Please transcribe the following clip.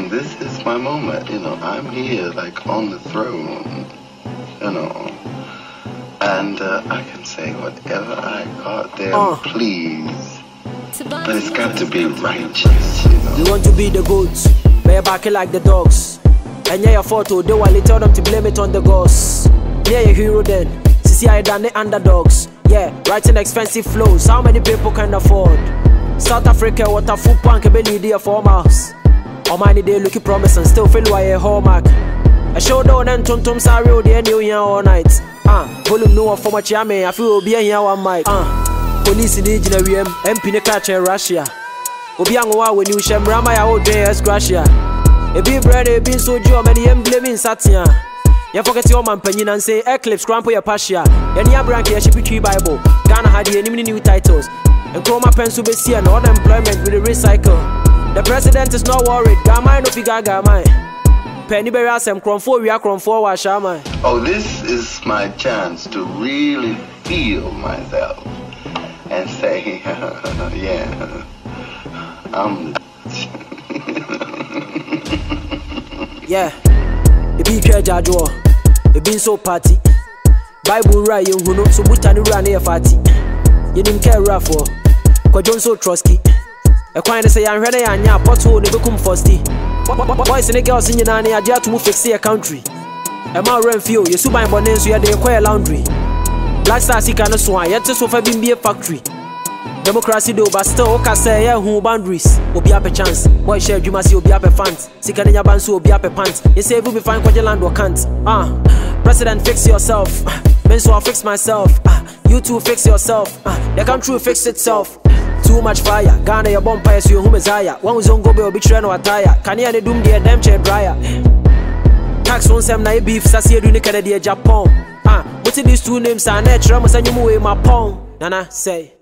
this is my moment, I'm here like on the throne, and I can say whatever I got there, please, but it's got to be righteous, You want to be the goats, but you're back like the dogs, and yeah, your photo, they want to tell them to blame it on the gods. Yeah, your hero then, see I done the underdogs, yeah, writing expensive flows, how many people can afford? South Africa, what a food punk, a belly there for miles. All money they looking promise and still feel like a hallmark. A showdown and tum sorry, the new year all night. Volume no for much yame, I feel be here one mic. Police in the engineering, MP ne catch in Russia. Obiangwa when you sham Rama, I would day as Gracia. A big bread, a bean so job, and the emblem in Satia. You forget your man penny and say Eclipse, Crampo, your Pasha. Any Abranki, a Shippy Bible. Ghana had any new titles. And Chroma Pencil be see and all employment with the recycle. The president is not worried. Gamai no figa gamai. Penny berry asem cromfo we are cromfo wa shama. Oh, this is my chance to really feel myself and say, yeah, I'm the yeah. It be Jajo. It been so party. Bible right you who know so butani run here fatty. You didn't care for. Kwa John so trusty. A quine say I'm ready and ya pothole never come fusty. Boys and the girls in your nanny are there to move fix a country. A more rent fuel, you subai bonnes, you are the acquire laundry. Black Star Sika no swan, yet to sofa be a factory. Democracy do, but still, okay, say, yeah, who boundaries will be up a chance. Boy, share you must be up a fans. Sika in your bands will be up a pants. You say, we find what your land or can't. President, fix yourself. Men, so I'll fix myself. You too, fix yourself. The country will fix itself. Too much fire, Ghana your bumpire, so you who Messiah. One who's on go be train or attire. Can you doom the damn chair dryer? Tax on some night beef, Sassy do Canada, Japan. What's in these two names? I natural, must send you away my pong. Nana say.